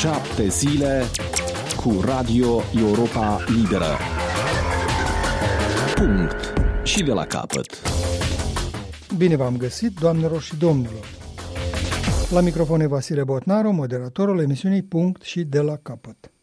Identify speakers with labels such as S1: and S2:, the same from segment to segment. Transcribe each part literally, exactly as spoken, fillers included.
S1: Șapte zile cu Radio Europa Liberă. Punct. Și de la capăt.
S2: Bine v-am găsit, doamnelor și domnilor. La microfon e Vasile Botnaru, moderatorul emisiunii Punct și de la capăt.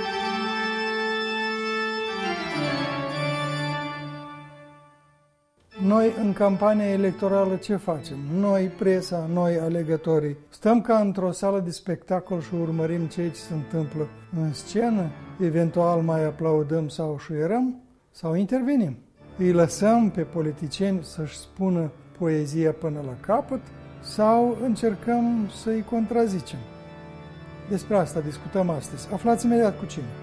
S2: Noi, în campania electorală, ce facem? Noi, presa, noi, alegătorii, stăm ca într-o sală de spectacol și urmărim ceea ce se întâmplă în scenă, eventual mai aplaudăm sau șuierăm, sau intervenim. Îi lăsăm pe politicieni să-și spună poezia până la capăt sau încercăm să-i contrazicem. Despre asta discutăm astăzi. Aflați imediat cu cine.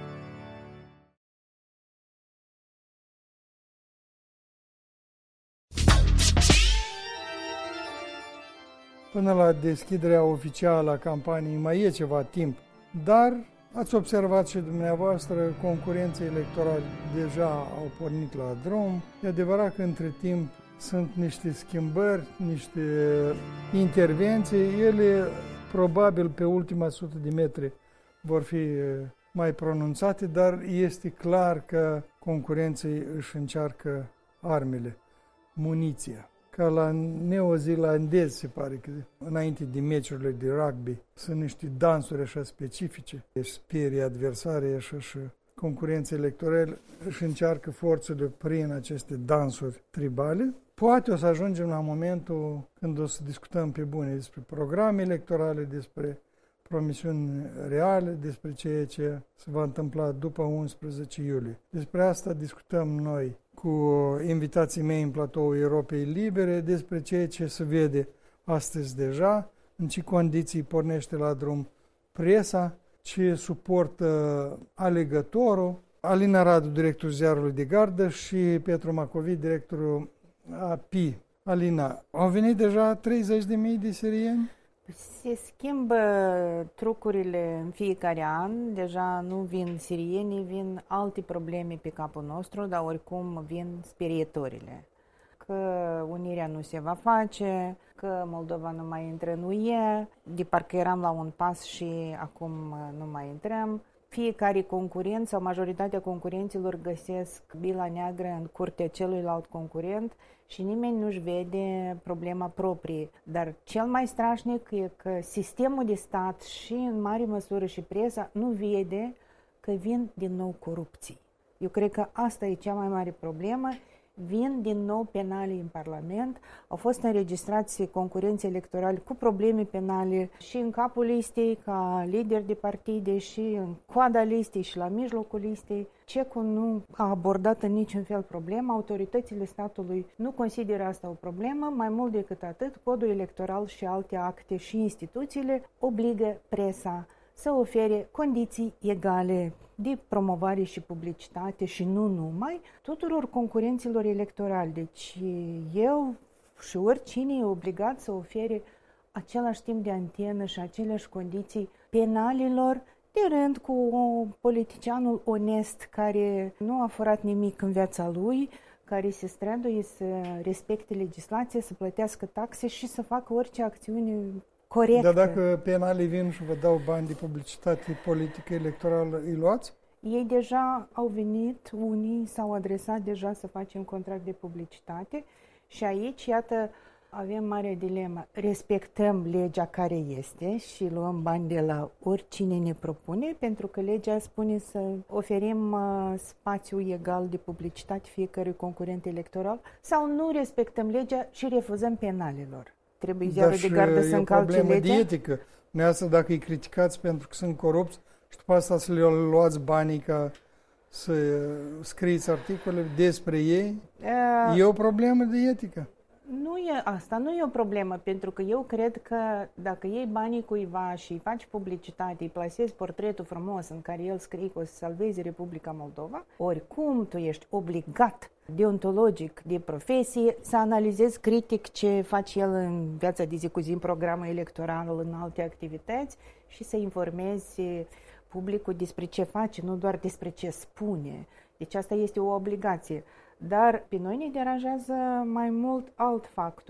S2: Până la deschiderea oficială a campaniei mai e ceva timp, dar ați observat și dumneavoastră, concurenții electorali deja au pornit la drum. E adevărat că între timp sunt niște schimbări, niște intervenții. Ele probabil pe ultima sută de metri vor fi mai pronunțate, dar este clar că concurenții își încearcă armele, muniția. Ca la neozelandezi, se pare că înainte de meciurile de rugby sunt niște dansuri așa specifice. Își sperie adversarii așa și concurenții electorali își încearcă forțele prin aceste dansuri tribale. Poate o să ajungem la momentul când o să discutăm pe bune despre programe electorale, despre promisiuni reale, despre ceea ce se va întâmpla după unsprezece iulie. Despre asta discutăm noi cu invitații mei în platoul Europei Libere, despre ceea ce se vede astăzi deja, în ce condiții pornește la drum presa, ce suportă alegătorul, Alina Radu, directorul ziarului de gardă, și Petru Macovii, directorul A P I. Alina, au venit deja treizeci de mii de sirieni?
S3: Se schimbă trucurile în fiecare an, deja nu vin sirienii, vin alte probleme pe capul nostru, dar oricum vin sperietorile. Că unirea nu se va face, că Moldova nu mai intră în U E, de parcă eram la un pas și acum nu mai intrăm. Fiecare concurent sau majoritatea concurenților găsesc bila neagră în curtea celuilalt concurent și nimeni nu-și vede problema proprie. Dar cel mai strașnic e că sistemul de stat și în mare măsură și presa nu vede că vin din nou corupții. Eu cred că asta e cea mai mare problemă. Vin din nou penale în Parlament, au fost înregistrați concurenți electorali cu probleme penale și în capul listei ca lideri de partide și în coada listei și la mijlocul listei. C E C U nu a abordat în niciun fel problema, autoritățile statului nu consideră asta o problemă, mai mult decât atât, codul electoral și alte acte și instituțiile obligă presa să ofere condiții egale de promovare și publicitate și nu numai tuturor concurenților electorali. Deci eu și oricine e obligat să ofere același timp de antenă și aceleași condiții penalilor, de rând cu politicianul onest care nu a furat nimic în viața lui, care se străduie să respecte legislația, să plătească taxe și să facă orice acțiune corectă.
S2: Dar dacă penalii vin și vă dau bani de publicitate politică electorală, îi luați?
S3: Ei deja au venit, unii s-au adresat deja să facem contract de publicitate și aici, iată, avem mare dilemă. Respectăm legea care este și luăm bani de la oricine ne propune, pentru că legea spune să oferim uh, spațiu egal de publicitate fiecărui concurent electoral, sau nu respectăm legea și refuzăm penalelor. Trebuie ziarul de gardă să încalce legea?
S2: Dar și e o problemă de etică. Neasta, dacă îi criticați pentru că sunt corupți și după asta să le luați banii ca să scrieți articole despre ei, uh, e o problemă de etică.
S3: Nu e, asta nu e o problemă, pentru că eu cred că dacă iei banii cuiva și îi faci publicitate, îi plasezi portretul frumos în care el scrie că o să salveze Republica Moldova, oricum tu ești obligat deontologic, de profesie, să analizezi critic ce face el în viața de zi cu zi, în programul electoral, în alte activități și să informezi publicul despre ce face, nu doar despre ce spune. Deci asta este o obligație. Dar pe noi ne deranjează mai mult alt factor.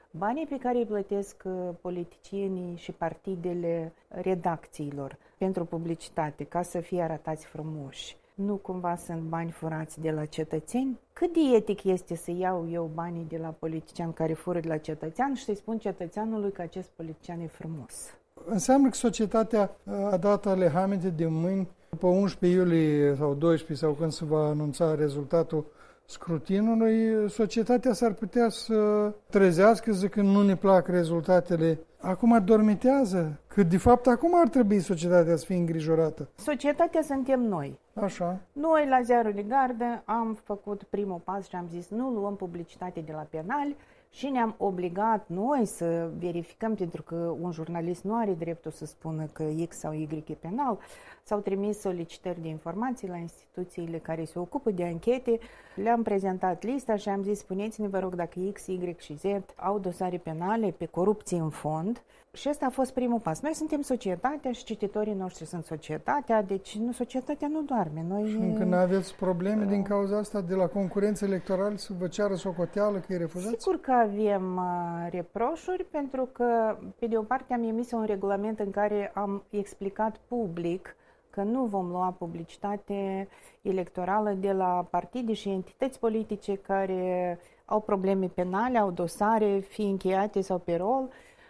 S3: banii pe care îi plătesc politicienii și partidele redacțiilor pentru publicitate, ca să fie arătați frumoși, nu cumva sunt bani furați de la cetățeni? Cât de etic este să iau eu banii de la politician care fură de la cetățean și să-i spun cetățeanului că acest politician e frumos?
S2: Înseamnă că societatea a dat alehaminte de mâini după unsprezece iulie sau doisprezece sau când se va anunța rezultatul scrutinului, societatea s-ar putea să trezească zicând nu ne plac rezultatele. Acum dormitează, că de fapt acum ar trebui societatea să fie îngrijorată.
S3: Societatea suntem noi.
S2: Așa.
S3: Noi la Ziarul de Gardă am făcut primul pas și am zis nu luăm publicitate de la penali și ne-am obligat noi să verificăm, pentru că un jurnalist nu are dreptul să spună că X sau Y e penal. S-au trimis solicitări de informații la instituțiile care se ocupă de anchete. Le-am prezentat lista și am zis, spuneți-ne, vă rog, dacă X, Y și Z au dosare penale pe corupție în fond. Și ăsta a fost primul pas. Noi suntem societatea și cititorii noștri sunt societatea, deci nu, societatea nu doarme. Noi...
S2: Și încă nu aveți probleme din cauza asta de la concurență electorală să vă ceară socoteală că îi refuzați?
S3: Sigur că avem uh, reproșuri, pentru că, pe de o parte, am emis un regulament în care am explicat public că nu vom lua publicitate electorală de la partide și entități politice care au probleme penale, au dosare, fie încheiate sau pe rol.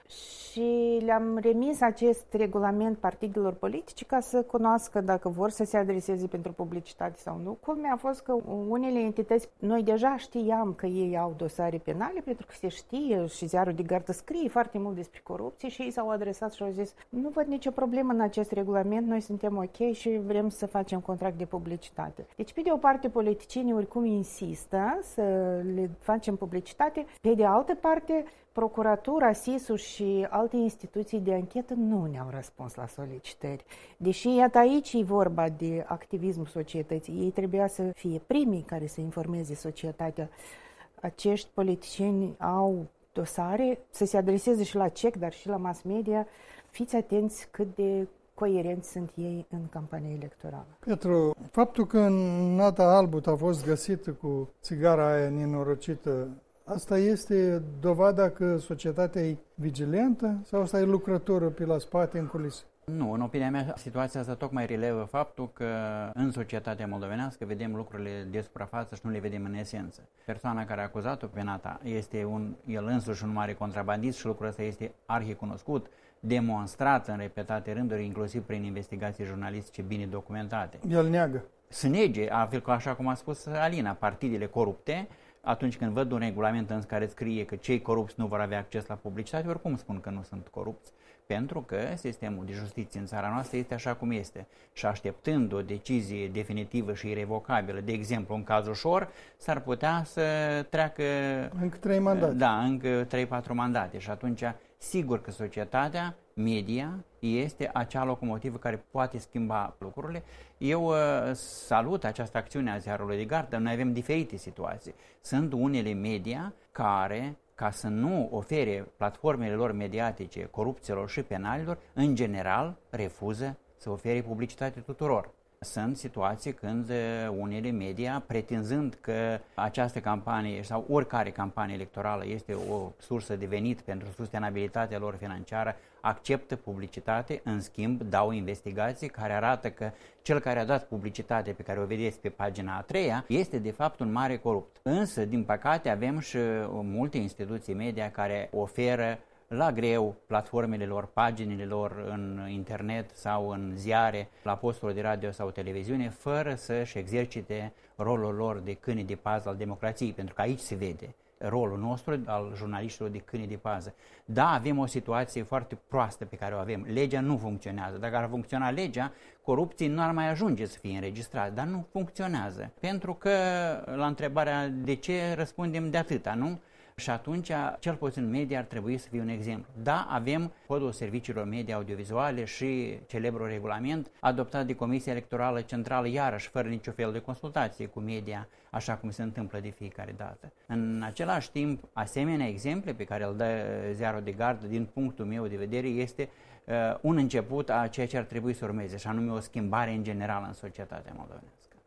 S3: Și le-am remis acest regulament partidelor politice ca să cunoască dacă vor să se adreseze pentru publicitate sau nu. Culmea a fost că unele entități, noi deja știam că ei au dosare penale, pentru că se știe și Ziarul de Gardă scrie foarte mult despre corupție și ei s-au adresat și au zis nu văd nicio problemă în acest regulament, noi suntem ok și vrem să facem contract de publicitate. Deci, pe de o parte, politicienii oricum insistă să le facem publicitate, pe de altă parte, Procuratura, S I S-ul și alte instituții de anchetă nu ne-au răspuns la solicitări. Deși, iată, aici e vorba de activismul societății. Ei trebuia să fie primii care să informeze societatea. Acești politicieni au dosare, să se adreseze și la C E C, dar și la mass media. Fiți atenți cât de coerenți sunt ei în campania electorală.
S2: Petru, faptul că Nata Albut a fost găsită cu țigara aia nenorocită, asta este dovada că societatea e vigilentă sau asta e lucrătoră pe la spate, în culise?
S4: Nu, în opinia mea, situația asta tocmai relevă faptul că în societatea moldovenească vedem lucrurile de suprafață și nu le vedem în esență. Persoana care a acuzat-o pe Nata este un, el însuși un mare contrabandist și lucrul ăsta este arhicunoscut, demonstrat în repetate rânduri, inclusiv prin investigații jurnalistice bine documentate.
S2: El neagă.
S4: Să nege, așa cum a spus Alina, partidele corupte, atunci când văd un regulament în care scrie că cei corupți nu vor avea acces la publicitate, oricum spun că nu sunt corupți, pentru că sistemul de justiție în țara noastră este așa cum este. Și așteptând o decizie definitivă și irevocabilă, de exemplu, în caz ușor, s-ar putea să treacă...
S2: Încă trei mandate.
S4: Da, încă trei patru mandate. Și atunci, sigur că societatea, media, este acea locomotivă care poate schimba lucrurile. Eu uh, salut această acțiune a Ziarului de Gardă. Noi avem diferite situații. Sunt unele media care, ca să nu ofere platformele lor mediatice corupților și penalilor, în general refuză să ofere publicitate tuturor. Sunt situații când unele media, pretinzând că această campanie sau oricare campanie electorală este o sursă de venit pentru sustenabilitatea lor financiară, acceptă publicitate, în schimb dau investigații care arată că cel care a dat publicitate pe care o vedeți pe pagina a treia este de fapt un mare corupt. Însă, din păcate, avem și multe instituții media care oferă la greu platformele lor, paginile lor în internet sau în ziare, la posturi de radio sau televiziune, fără să-și exercite rolul lor de câini de pază al democrației, pentru că aici se vede rolul nostru al jurnaliștilor de câini de pază. Da, avem o situație foarte proastă pe care o avem. Legea nu funcționează. Dacă ar funcționa legea, corupții nu ar mai ajunge să fie înregistrați, dar nu funcționează. Pentru că la întrebarea de ce răspundem de atâta, nu? Și atunci, cel puțin media ar trebui să fie un exemplu. Da, avem Codul Serviciilor Media Audiovizuale și celebrul regulament adoptat de Comisia Electorală Centrală, iarăși fără niciun fel de consultație cu media, așa cum se întâmplă de fiecare dată. În același timp, asemenea exemple pe care îl dă Ziarul de Gardă, din punctul meu de vedere, este uh, un început a ceea ce ar trebui să urmeze, și anume o schimbare în general în societatea moldovenească.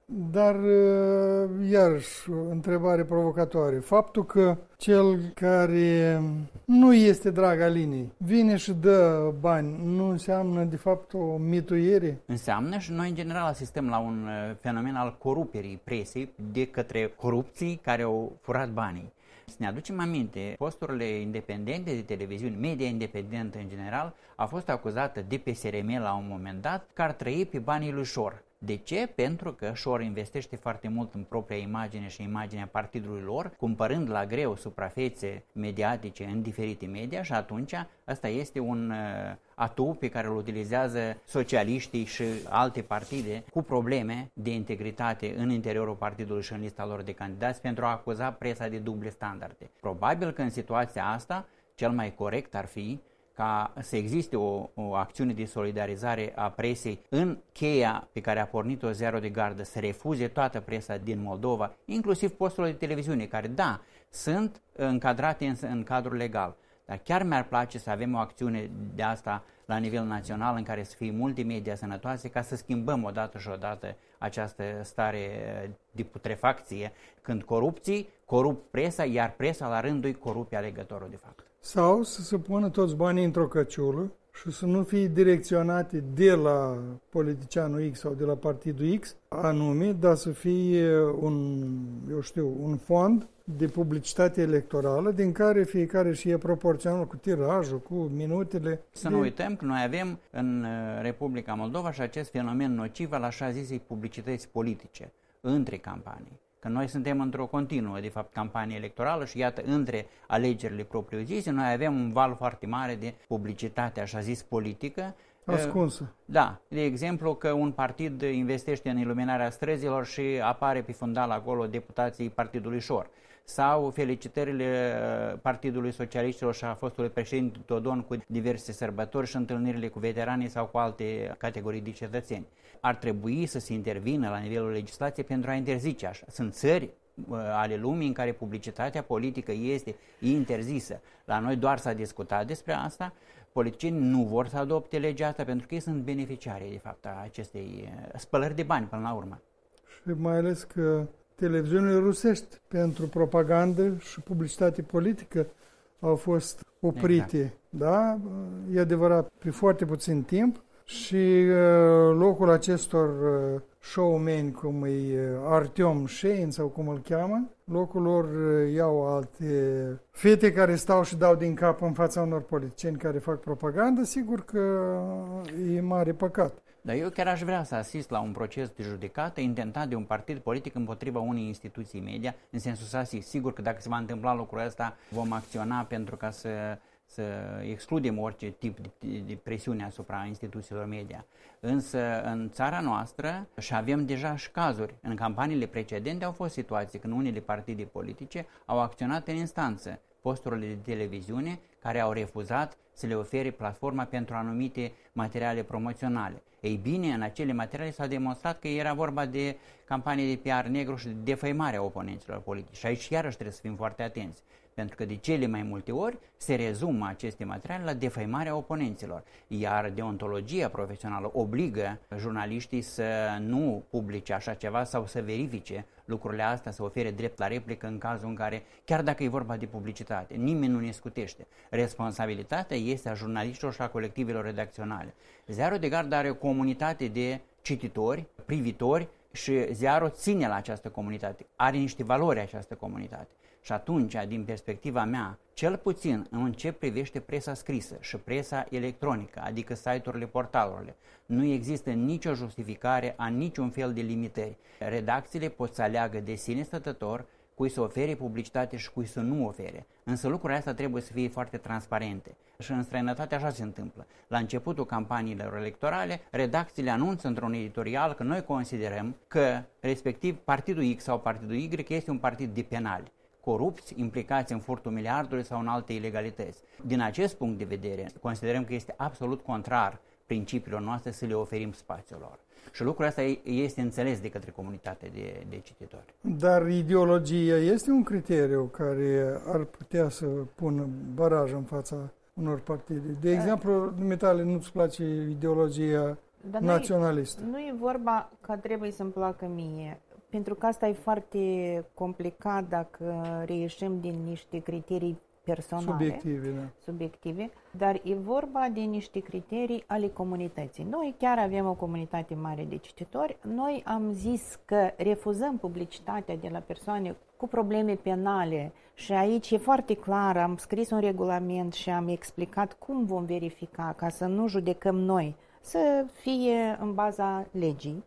S2: Dar, iarăși, o întrebare provocatoare. Faptul că cel care nu este drag Alinei vine și dă bani, nu înseamnă, de fapt, o mituire?
S4: Înseamnă, și noi, în general, asistăm la un fenomen al coruperii presei de către corupții care au furat banii. Să ne aducem aminte, posturile independente de televiziune, media independentă în general, a fost acuzată de P S R M la un moment dat că ar trăi pe banii lui Șor. De ce? Pentru că Șor investește foarte mult în propria imagine și imaginea partidului lor, cumpărând la greu suprafețe mediatice în diferite media, și atunci ăsta este un uh, atu pe care îl utilizează socialiștii și alte partide cu probleme de integritate în interiorul partidului și în lista lor de candidați pentru a acuza presa de duble standarde. Probabil că în situația asta cel mai corect ar fi ca să existe o, o acțiune de solidarizare a presei în cheia pe care a pornit-o Zero de Gardă, să refuze toată presa din Moldova, inclusiv posturile de televiziune, care, da, sunt încadrate în, în cadrul legal. Dar chiar mi-ar place să avem o acțiune de asta la nivel național, în care să fie multimedia sănătoase, ca să schimbăm odată și odată această stare de putrefacție, când corupții corup presa, iar presa la rândul îi corupe alegătorul de fapt.
S2: Sau să se pună toți banii într-o căciulă și să nu fie direcționate de la politicianul X sau de la partidul X anume, dar să fie un, eu știu, un fond de publicitate electorală din care fiecare și e proporțional cu tirajul, cu minutele.
S4: Să
S2: de...
S4: nu uităm că noi avem în Republica Moldova și acest fenomen nociv al așa zisei publicități politice între campanii. Că noi suntem într-o continuă, de fapt, campanie electorală și iată, între alegerile propriu-zise, noi avem un val foarte mare de publicitate, așa zis, politică.
S2: Ascunsă.
S4: Da, de exemplu că un partid investește în iluminarea străzilor și apare pe fundal acolo deputații partidului Șor. Sau felicitările Partidului Socialiștilor și a fostului președinte Dodon cu diverse sărbători și întâlnirile cu veteranii sau cu alte categorii de cetățeni. Ar trebui să se intervină la nivelul legislației pentru a interzice așa. Sunt țări uh, ale lumii în care publicitatea politică este interzisă. La noi doar s-a discutat despre asta. Politicienii nu vor să adopte legea asta pentru că ei sunt beneficiarii, de fapt, a acestei uh, spălări de bani până la urmă.
S2: Și mai ales că televiziunile rusești pentru propagandă și publicitate politică au fost oprite, exact. Da? E adevărat, pe foarte puțin timp și uh, locul acestor uh, showmeni, cum e Artyom Shein sau cum îl cheamă, locul lor uh, iau alte fete care stau și dau din cap în fața unor politicieni care fac propagandă, sigur că e mare păcat.
S4: Dar eu chiar aș vrea să asist la un proces de judecată intentat de un partid politic împotriva unei instituții media, în sensul să asist. Sigur că dacă se va întâmpla lucrul ăsta, vom acționa pentru ca să, să excludem orice tip de, de presiune asupra instituțiilor media. Însă în țara noastră, și avem deja și cazuri, în campaniile precedente au fost situații când unele partide politice au acționat în instanță posturile de televiziune care au refuzat să le ofere platforma pentru anumite materiale promoționale. Ei bine, în acele materiale s-a demonstrat că era vorba de campanie de P R negru și de defăimare a oponenților politici. Și aici iarăși trebuie să fim foarte atenți, pentru că de cele mai multe ori se rezumă aceste materiale la defăimarea oponenților, iar deontologia profesională obligă jurnaliștii să nu publice așa ceva sau să verifice lucrurile astea, să ofere drept la replică în cazul în care, chiar dacă e vorba de publicitate, nimeni nu ne scutește. Responsabilitatea este a jurnaliștilor și a colectivelor redacționale. Ziarul de Gardă are o comunitate de cititori, privitori și ziarul ține la această comunitate, are niște valori această comunitate. Și atunci, din perspectiva mea, cel puțin în ce privește presa scrisă și presa electronică, adică site-urile, portalurile, nu există nicio justificare a niciun fel de limitări. Redacțiile pot să aleagă de sine stătător cui să ofere publicitate și cui să nu ofere. Însă lucrurile astea trebuie să fie foarte transparente. Și în străinătate așa se întâmplă. La începutul campaniilor electorale, redacțiile anunță într-un editorial că noi considerăm că respectiv partidul X sau partidul Y este un partid de penali, corupți, implicați în furtul miliardului sau în alte ilegalități. Din acest punct de vedere, considerăm că este absolut contrar principiilor noastre să le oferim spațiul lor. Și lucrul ăsta este înțeles de către comunitatea de, de cititori.
S2: Dar ideologia este un criteriu care ar putea să pună baraj în fața unor partide. De exemplu, dumitale, nu-ți place ideologia
S3: Dar
S2: naționalistă.
S3: Nu e vorba că trebuie să-mi placă mie, pentru că asta e foarte complicat dacă reieșim din niște criterii personale,
S2: Subiective, da.
S3: subiective, dar e vorba de niște criterii ale comunității. Noi chiar avem o comunitate mare de cititori. Noi am zis că refuzăm publicitatea de la persoane cu probleme penale și aici e foarte clar, am scris un regulament și am explicat cum vom verifica ca să nu judecăm noi, să fie în baza legii,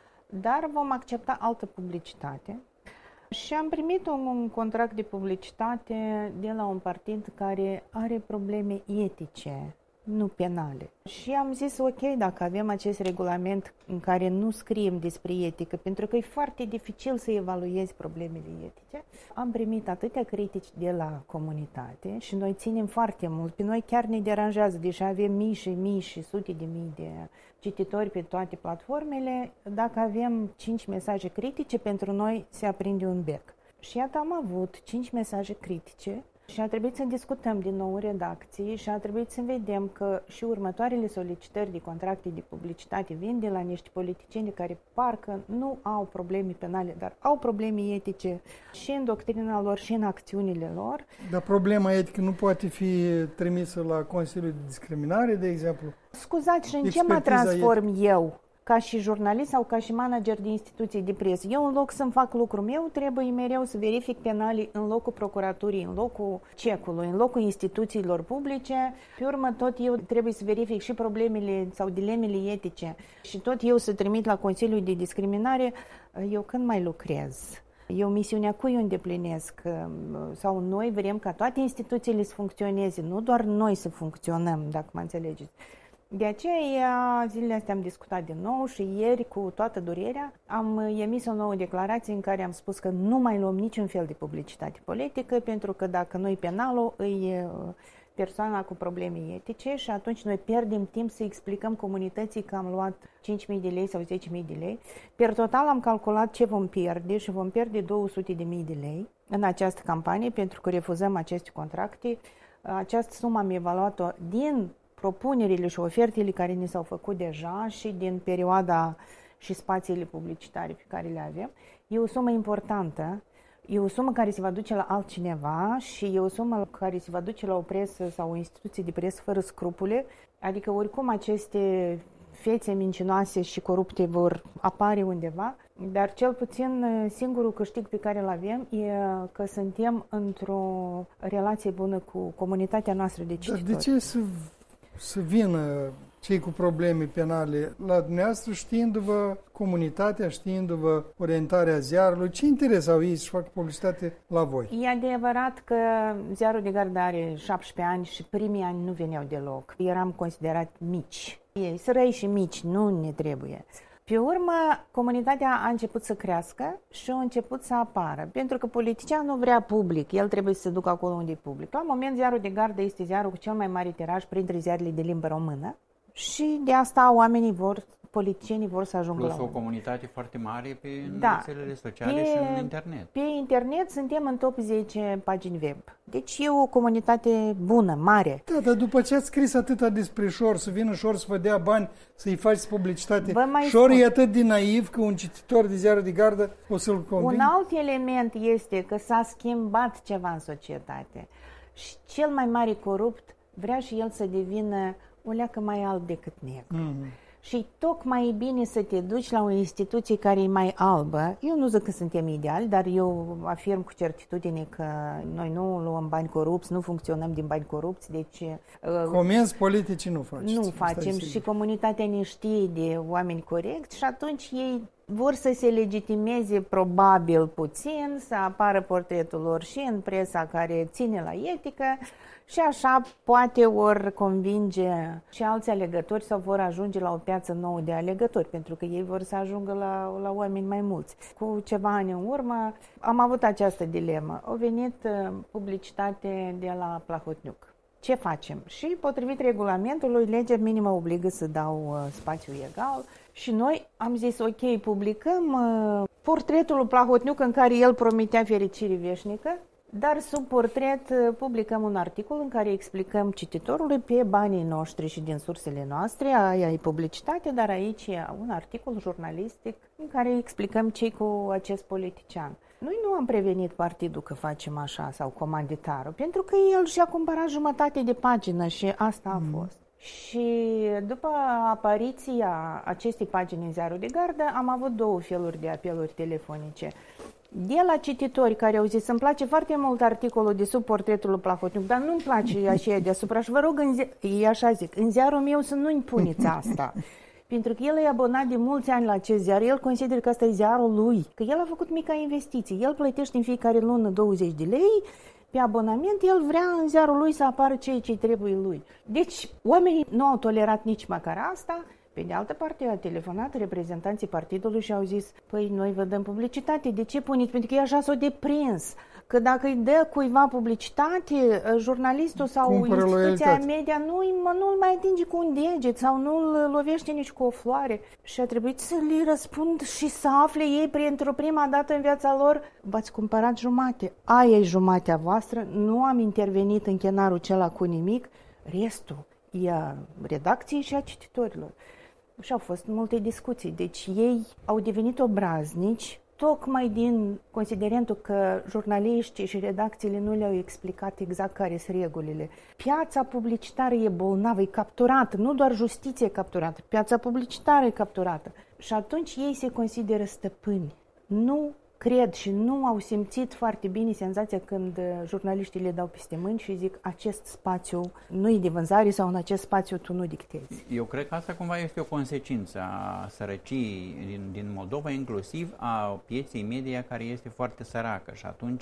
S3: dar vom accepta altă publicitate. Și am primit un contract de publicitate de la un partid care are probleme etice, nu penale. Și am zis, ok, dacă avem acest regulament în care nu scriem despre etică, pentru că e foarte dificil să evaluezi problemele etice, am primit atâtea critici de la comunitate și noi ținem foarte mult. Pe noi chiar ne deranjează, deși avem mii și mii și sute de mii de cititori pe toate platformele, dacă avem cinci mesaje critice, pentru noi se aprinde un bec. Și iată, am avut cinci mesaje critice și a trebuit să discutăm din nou în redacție și a trebuit să vedem că și următoarele solicitări de contracte de publicitate vin de la niște politicieni care parcă nu au probleme penale, dar au probleme etice și în doctrina lor și în acțiunile lor.
S2: Dar problema etică nu poate fi trimisă la Consiliul de Discriminare, de exemplu?
S3: Scuzați, și în ce mă transform etică? Eu? Ca și jurnalist sau ca și manager de instituții de presă. Eu, în loc să-mi fac lucrul meu, trebuie mereu să verific penalii în locul procuraturii, în locul cecului, în locul instituțiilor publice. Pe urmă, tot eu trebuie să verific și problemele sau dilemele etice și tot eu să trimit la Consiliul de Discriminare. Eu când mai lucrez? Eu misiunea cui o îndeplinesc? Sau noi vrem ca toate instituțiile să funcționeze, nu doar noi să funcționăm, dacă mă înțelegeți. De aceea, zilele astea am discutat din nou și ieri, cu toată durerea, am emis o nouă declarație în care am spus că nu mai luăm niciun fel de publicitate politică, pentru că dacă nu-i penalul, îi persoana cu probleme etice și atunci noi pierdem timp să explicăm comunității că am luat cinci mii de lei sau zece mii de lei. Per total am calculat ce vom pierde și vom pierde două sute de mii de lei în această campanie, pentru că refuzăm aceste contracte. Această sumă am evaluat-o din propunerile și ofertele care ni s-au făcut deja și din perioada și spațiile publicitare pe care le avem. E o sumă importantă, e o sumă care se va duce la altcineva și e o sumă care se va duce la o presă sau o instituție de presă fără scrupule, adică oricum aceste fețe mincinoase și corupte vor apare undeva, dar cel puțin singurul câștig pe care îl avem e că suntem într-o relație bună cu comunitatea noastră de cititori.
S2: Dar de ce să... să vină cei cu probleme penale la dumneavoastră, știindu-vă comunitatea, știindu-vă orientarea ziarului? Ce interes au ei să facă publicitate la voi?
S3: E adevărat că Ziarul de Gardă are șaptesprezece ani și primii ani nu veneau deloc. Eram considerat mici. Ei, sărăi și mici, nu ne trebuie. Pe urmă, comunitatea a început să crească și a început să apară, pentru că politicianul vrea public, el trebuie să se ducă acolo unde e public. La moment, Ziarul de Gardă este ziarul cu cel mai mare tiraj printre ziarele de limbă română și de asta oamenii vor, politicienii vor să ajungă
S4: Plus
S3: la
S4: o
S3: urmă.
S4: comunitate foarte mare pe
S3: Da.
S4: rețelele sociale
S3: Pe-
S4: și în internet.
S3: Pe internet suntem în top zece pagini web. Deci e o comunitate bună, mare.
S2: Da, dar după ce ați scris atâta despre Șor, să vină Șor să vă dea bani, să-i faci publicitate,
S3: Vă mai
S2: Șor
S3: spun.
S2: e atât de naiv că un cititor de Ziarul de Gardă o să-l
S3: Un
S2: convingă?
S3: alt element este că s-a schimbat ceva în societate. Și cel mai mare corupt vrea și el să devină o leacă mai alb decât negru.
S2: Mm.
S3: Și tocmai e bine să te duci la o instituție care e mai albă. Eu nu zic că suntem ideali, dar eu afirm cu certitudine că noi nu luăm bani corupți, nu funcționăm din bani corupți, deci uh,
S2: Comenzi politici nu faceți.
S3: nu
S2: asta e
S3: facem
S2: sigur.
S3: și comunitatea ne știe de oameni corecți și atunci ei vor să se legitimeze probabil puțin, să apară portretul lor și în presa care ține la etică și așa poate ori convinge și alți alegători sau vor ajunge la o piață nouă de alegători, pentru că ei vor să ajungă la, la oameni mai mulți. Cu ceva ani în urmă am avut această dilemă. A venit uh, publicitate de la Plahotniuc. Ce facem? Și potrivit regulamentului, legea minimă obligă să dau uh, spațiu egal și noi am zis, ok, publicăm uh, portretul lui Plahotniuc în care el promitea fericire veșnică Dar sub portret publicăm un articol în care explicăm cititorului pe banii noștri și din sursele noastre, aia e publicitate, dar aici e un articol jurnalistic în care explicăm ce cu acest politician. Noi nu am prevenit partidul că facem așa sau comanditarul, pentru că el și-a cumpărat jumătate de pagină și asta a mm. fost. Și după apariția acestei pagini în Ziarul de Gardă, am avut două feluri de apeluri telefonice. De la cititori care au zis, îmi place foarte mult articolul de sub portretul lui Plahotniuc, dar nu-mi place așa deasupra și vă rog, în zi- e așa zic, în ziarul meu să nu impuneți asta. Pentru că el e abonat de mulți ani la acest ziar, el consideră că asta e ziarul lui, că el a făcut mica investiție, el plătește în fiecare lună douăzeci de lei, pe abonament, el vrea în ziarul lui să apară ceea ce trebuie lui. Deci, oamenii nu au tolerat nici măcar asta. Pe de altă parte, a telefonat reprezentanții partidului și au zis, păi noi vă dăm publicitate, de ce puneți? Pentru că e așa s-o deprins, că dacă îi dă cuiva publicitate, jurnalistul sau
S2: Cumpără
S3: instituția
S2: loialitate.
S3: media nu-i, nu-l mai atinge cu un deget sau nu-l lovește nici cu o floare. Și a trebuit să li răspund și să afle ei pentru prima dată în viața lor, v-ați cumpărat jumate, aia e jumatea voastră, nu am intervenit în chenarul acela cu nimic, restul e a redacției și a cititorilor. Și au fost multe discuții. Deci ei au devenit obraznici tocmai din considerentul că jurnaliștii și redacțiile nu le-au explicat exact care sunt regulile. Piața publicitară e bolnavă, e capturată, nu doar justiția e capturată, piața publicitară e capturată. Și atunci ei se consideră stăpâni. Nu cred și nu au simțit foarte bine senzația când jurnaliștii le dau peste mâini și zic acest spațiu nu e de vânzare sau în acest spațiu tu nu dictezi.
S4: Eu cred că asta cumva este o consecință a sărăciei din, din Moldova, inclusiv a pieței media care este foarte săracă și atunci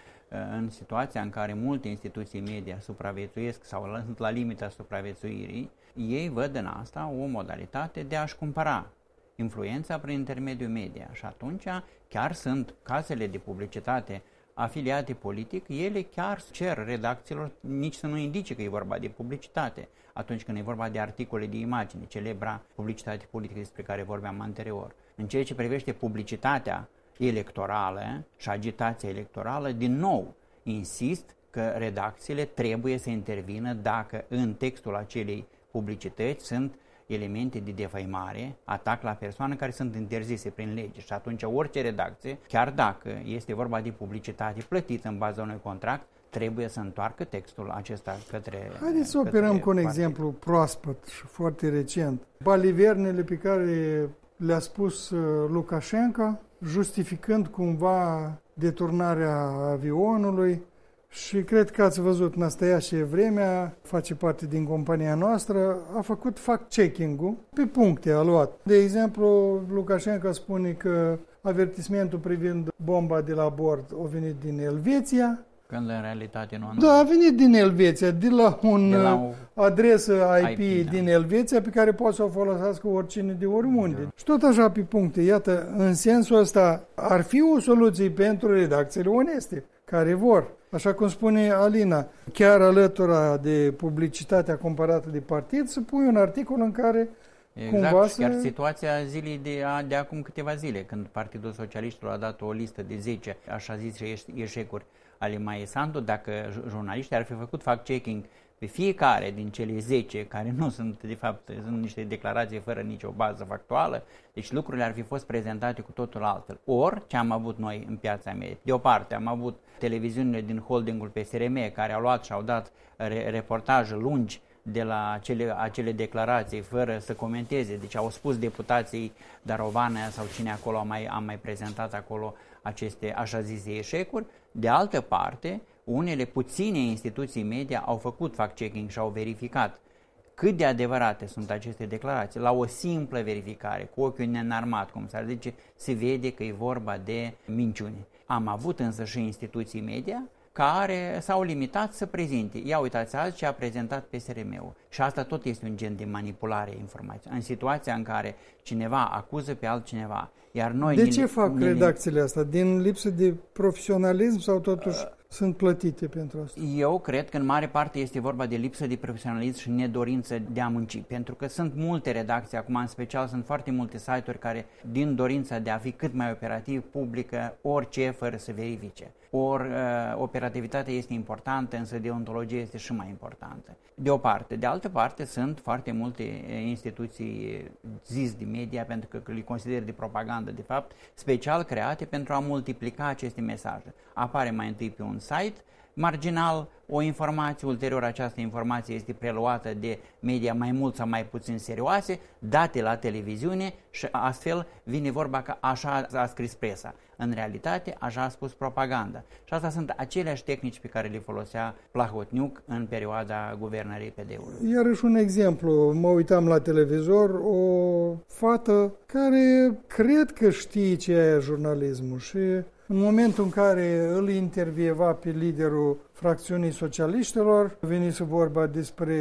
S4: în situația în care multe instituții media supraviețuiesc sau sunt la limita supraviețuirii, ei văd în asta o modalitate de a-și cumpăra influența prin intermediul media și atunci chiar sunt casele de publicitate afiliate politic, ele chiar cer redacțiilor nici să nu indice că e vorba de publicitate atunci când e vorba de articole de imagine, celebra publicitate politică despre care vorbeam anterior. În ceea ce privește publicitatea electorală și agitația electorală, din nou insist că redacțiile trebuie să intervină dacă în textul acelei publicități sunt elemente de defăimare, atac la persoane care sunt interzise prin lege și atunci orice redacție, chiar dacă este vorba de publicitate plătită în baza unui contract, trebuie să întoarcă textul acesta către...
S2: Haideți să operăm cu un exemplu proaspăt și foarte recent. Balivernele pe care le-a spus Lukashenko, justificând cumva deturnarea avionului. Și cred că ați văzut, Năstăiașe Vremea, face parte din compania noastră, a făcut fact-checking-ul, pe puncte a luat. De exemplu, Lukashenko spune că avertismentul privind bomba de la bord a venit din Elveția.
S4: Când în realitate nu...
S2: Da, a venit din Elveția, de la, un, de la o adresă I P, I P din da. Elveția, pe care poate să o folosească oricine de oriunde. Da. Și tot așa pe puncte. Iată, în sensul ăsta, ar fi o soluție pentru redacțiile oneste, care vor. Așa cum spune Alina, chiar alătura de publicitatea comparată de partid, să pui un articol în care
S4: exact,
S2: cumva
S4: chiar
S2: să...
S4: situația zilei de, de acum câteva zile, când Partidul Socialiștilor a dat o listă de zece, așa zis, eșecuri ale Maia Sandu, dacă jurnaliștii ar fi făcut fact-checking pe fiecare din cele zece, care nu sunt, de fapt, sunt niște declarații fără nicio bază factuală, deci lucrurile ar fi fost prezentate cu totul altfel. Ori, ce am avut noi în piața media? De o parte, am avut televiziunile din holdingul P S R M, care au luat și au dat re- reportaje lungi de la acele, acele declarații, fără să comenteze. Deci au spus deputații Darovanea sau cine acolo a mai, a mai prezentat acolo aceste așa zise eșecuri. De altă parte, unele puține instituții media au făcut fact-checking și au verificat cât de adevărate sunt aceste declarații. La o simplă verificare, cu ochiul neînarmat, cum s-ar zice, se vede că e vorba de minciuni. Am avut însă și instituții media care s-au limitat să prezinte. Ia uitați azi ce a prezentat P S R M-ul. Și asta tot este un gen de manipulare a informației. În situația în care cineva acuză pe altcineva, iar noi...
S2: De ce fac
S4: ne,
S2: redacțiile astea? Din lipsă de profesionalism sau totuși uh, sunt plătite pentru asta?
S4: Eu cred că în mare parte este vorba de lipsă de profesionalism și nedorință de a munci, pentru că sunt multe redacții, acum în special sunt foarte multe site-uri care, din dorința de a fi cât mai operativ, publică orice fără să verifice. Ori uh, operativitatea este importantă, însă deontologia este și mai importantă. De o parte. De altă parte, sunt foarte multe instituții zis de media, pentru că le consider de propagandă, de fapt, special create pentru a multiplica aceste mesaje. Apare mai întâi pe un site marginal o informație, ulterior această informație este preluată de media mai mult sau mai puțin serioase, date la televiziune și astfel vine vorba că așa a scris presa. În realitate, așa a spus propaganda. Și asta sunt aceleași tehnici pe care le folosea Plahotniuc în perioada guvernării P D-ului.
S2: Iarăși un exemplu, mă uitam la televizor, o fată care cred că știe ce e jurnalismul și în momentul în care îl intervieva pe liderul fracțiunii socialiștilor, venise vorba despre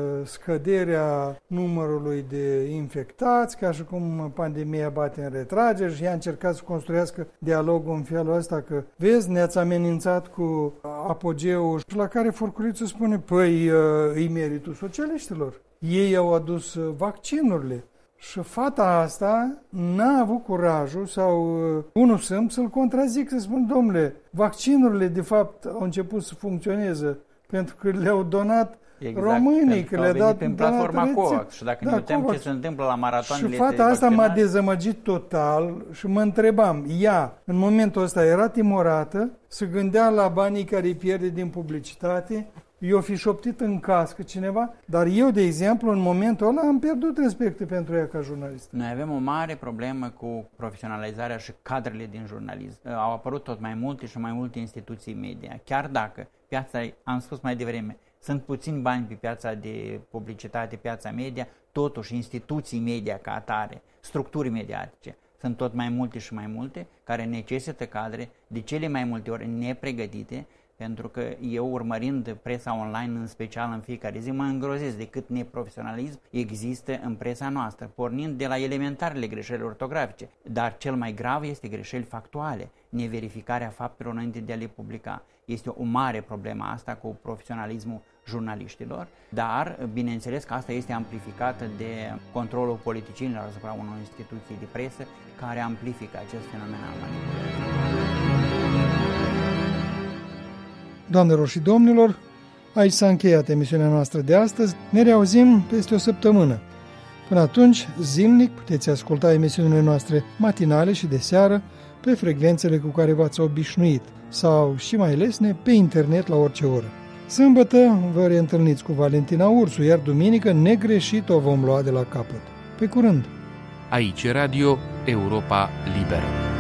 S2: scăderea numărului de infectați, ca și cum pandemia bate în retragere și ea a încercat să construiască dialogul în felul ăsta că, vezi, ne-ați amenințat cu apogeul, și la care Furculiță spune, păi, îi meritul socialiștilor. Ei au adus vaccinurile. Și fata asta n-a avut curajul sau unul sâmb să-l contrazic, să spun, domnule, vaccinurile de fapt au început să funcționeze pentru că le-au donat exact, românii, că le-au dat
S4: prin platforma COVAX. Și dacă da, ne uităm ce se întâmplă la maratoanele
S2: și fata asta m-a dezamăgit total și mă întrebam, ea în momentul ăsta era timorată, se gândea la banii care îi pierde din publicitate, eu fi șoptit în cască cineva, dar eu, de exemplu, în momentul ăla am pierdut respectul pentru ea ca jurnalist.
S4: Noi avem o mare problemă cu profesionalizarea și cadrele din jurnalism. Au apărut tot mai multe și mai multe instituții media. Chiar dacă piața, am spus mai devreme, sunt puțini bani pe piața de publicitate, piața media, totuși instituții media ca atare, structuri mediatice, sunt tot mai multe și mai multe, care necesită cadre, de cele mai multe ori nepregătite, pentru că eu, urmărind presa online, în special în fiecare zi, mă îngrozesc de cât neprofesionalism există în presa noastră, pornind de la elementarele greșeli ortografice. Dar cel mai grav este greșeli factuale, neverificarea faptelor înainte de a le publica. Este o mare problemă asta cu profesionalismul jurnaliștilor, dar bineînțeles că asta este amplificată de controlul politicienilor asupra unor instituții de presă care amplifică acest fenomen al manipulării.
S2: Doamnelor și domnilor, aici s-a încheiat emisiunea noastră de astăzi. Ne reauzim peste o săptămână. Până atunci, zilnic puteți asculta emisiunile noastre matinale și de seară pe frecvențele cu care v-ați obișnuit sau, și mai lesne, pe internet la orice oră. Sâmbătă vă reîntâlniți cu Valentina Ursu, iar duminică negreșit o vom lua de la capăt. Pe curând!
S5: Aici Radio Europa Liberă.